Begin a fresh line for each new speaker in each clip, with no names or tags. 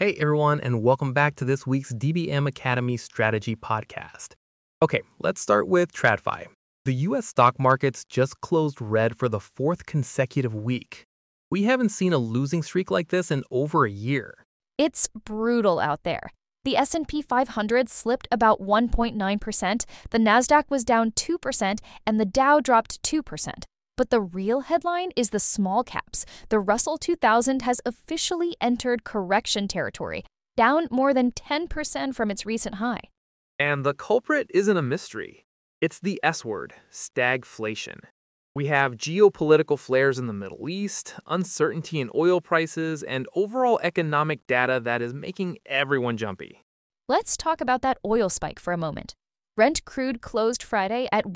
Hey everyone, and welcome back to this week's DBM Academy Strategy Podcast. Okay, let's start with TradFi. The US stock markets just closed red for the fourth consecutive week. We haven't seen a losing streak like this in over a year.
It's brutal out there. The S&P 500 slipped about 1.9%, the Nasdaq was down 2%, and the Dow dropped 2%. But the real headline is the small caps. The Russell 2000 has officially entered correction territory, down more than 10% from its recent high.
And the culprit isn't a mystery. It's the S word, stagflation. We have geopolitical flares in the Middle East, uncertainty in oil prices, and overall economic data that is making everyone jumpy.
Let's talk about that oil spike for a moment. Brent crude closed Friday at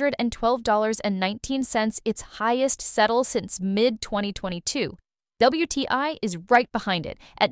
$112.19, its highest settle since mid-2022. WTI is right behind it at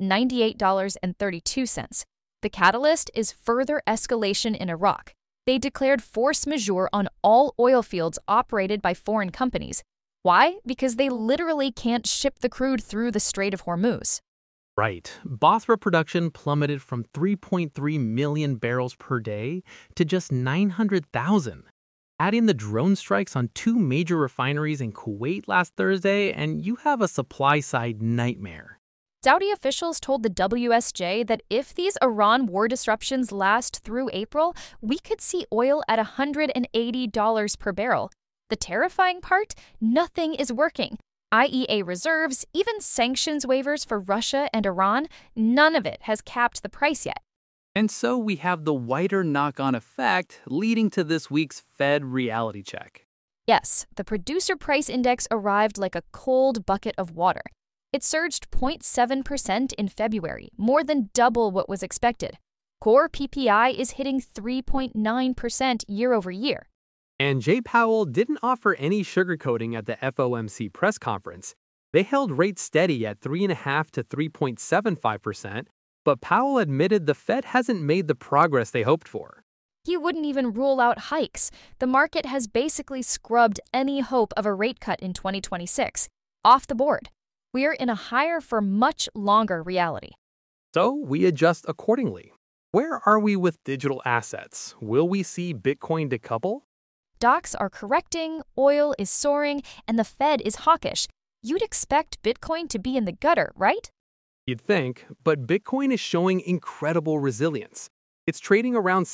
$98.32. The catalyst is further escalation in Iraq. They declared force majeure on all oil fields operated by foreign companies. Why? Because they literally can't ship the crude through the Strait of Hormuz.
Right. Basra production plummeted from 3.3 million barrels per day to just 900,000. Add in the drone strikes on two major refineries in Kuwait last Thursday, and you have a supply-side nightmare.
Saudi officials told the WSJ that if these Iran war disruptions last through April, we could see oil at $180 per barrel. The terrifying part? Nothing is working. IEA reserves, even sanctions waivers for Russia and Iran, none of it has capped the price yet.
And so we have the wider knock-on effect leading to this week's Fed reality check.
Yes, the producer price index arrived like a cold bucket of water. It surged 0.7% in February, more than double what was expected. Core PPI is hitting 3.9% year over year.
And Jay Powell didn't offer any sugarcoating at the FOMC press conference. They held rates steady at 3.5 to 3.75%, but Powell admitted the Fed hasn't made the progress they hoped for.
He wouldn't even rule out hikes. The market has basically scrubbed any hope of a rate cut in 2026 off the board. We're in a higher for much longer reality.
So we adjust accordingly. Where are we with digital assets? Will we see Bitcoin decouple?
Stocks are correcting, oil is soaring, and the Fed is hawkish. You'd expect Bitcoin to be in the gutter, right?
You'd think, but Bitcoin is showing incredible resilience. It's trading around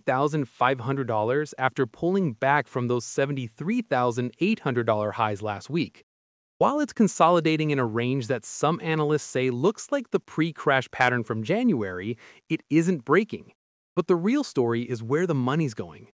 $70,500 after pulling back from those $73,800 highs last week. While it's consolidating in a range that some analysts say looks like the pre-crash pattern from January, it isn't breaking. But the real story is where the money's going.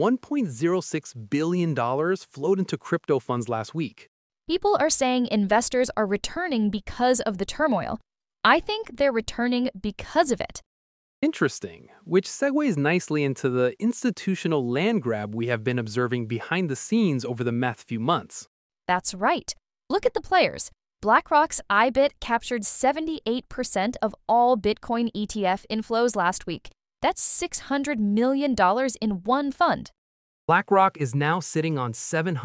$1.06 billion flowed into crypto funds last week.
People are saying investors are returning because of the turmoil. I think they're returning because of it.
Interesting, which segues nicely into the institutional land grab we have been observing behind the scenes over the few months.
That's right. Look at the players. BlackRock's IBIT captured 78% of all Bitcoin ETF inflows last week. That's $600 million in one fund.
BlackRock is now sitting on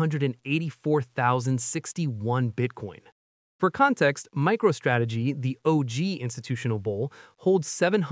784,061 Bitcoin. For context, MicroStrategy, the OG institutional bull, holds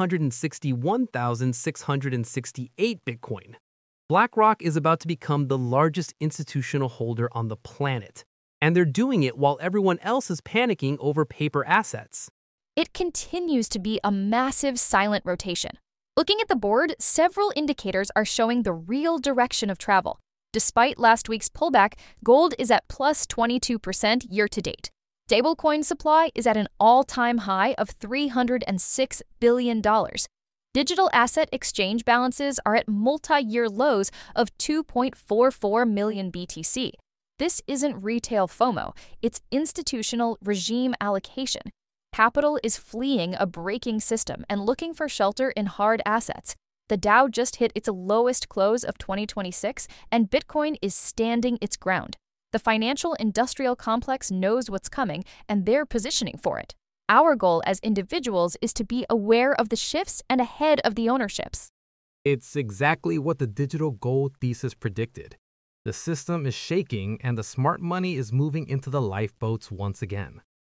761,668 Bitcoin. BlackRock is about to become the largest institutional holder on the planet, and they're doing it while everyone else is panicking over paper assets.
It continues to be a massive silent rotation. Looking at the board, several indicators are showing the real direction of travel. Despite last week's pullback, gold is at plus 22% year to date. Stablecoin supply is at an all-time high of $306 billion. Digital asset exchange balances are at multi-year lows of 2.44 million BTC. This isn't retail FOMO, it's institutional regime allocation. Capital is fleeing a breaking system and looking for shelter in hard assets. The Dow just hit its lowest close of 2026, and Bitcoin is standing its ground. The financial industrial complex knows what's coming, and they're positioning for it. Our goal as individuals is to be aware of the shifts and ahead of the ownerships.
It's exactly what the digital gold thesis predicted. The system is shaking, and the smart money is moving into the lifeboats once again.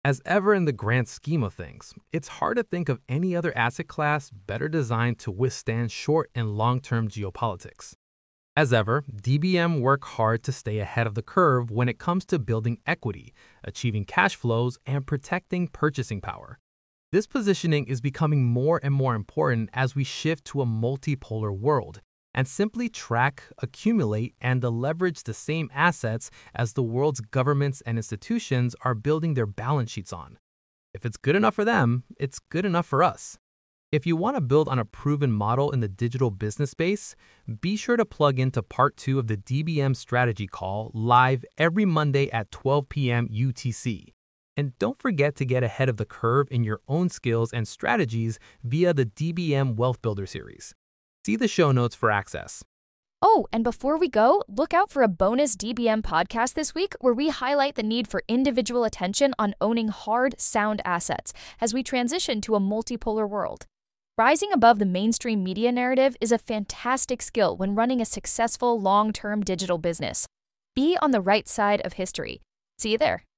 As ever in the grand scheme of things, it's hard to think of any other asset class better designed to withstand short and long-term geopolitics. As ever, DBM work hard to stay ahead of the curve when it comes to building equity, achieving cash flows, and protecting purchasing power. This positioning is becoming more and more important as we shift to a multipolar world and simply track, accumulate, and leverage the same assets as the world's governments and institutions are building their balance sheets on. If it's good enough for them, it's good enough for us. If you want to build on a proven model in the digital business space, be sure to plug into part 2 of the DBM strategy call live every Monday at 12 p.m. UTC. And don't forget to get ahead of the curve in your own skills and strategies via the DBM Wealth Builder series. See the show notes for access.
Oh, and before we go, look out for a bonus DBM podcast this week where we highlight the need for individual attention on owning hard, sound assets as we transition to a multipolar world. Rising above the mainstream media narrative is a fantastic skill when running a successful long-term digital business. Be on the right side of history. See you there.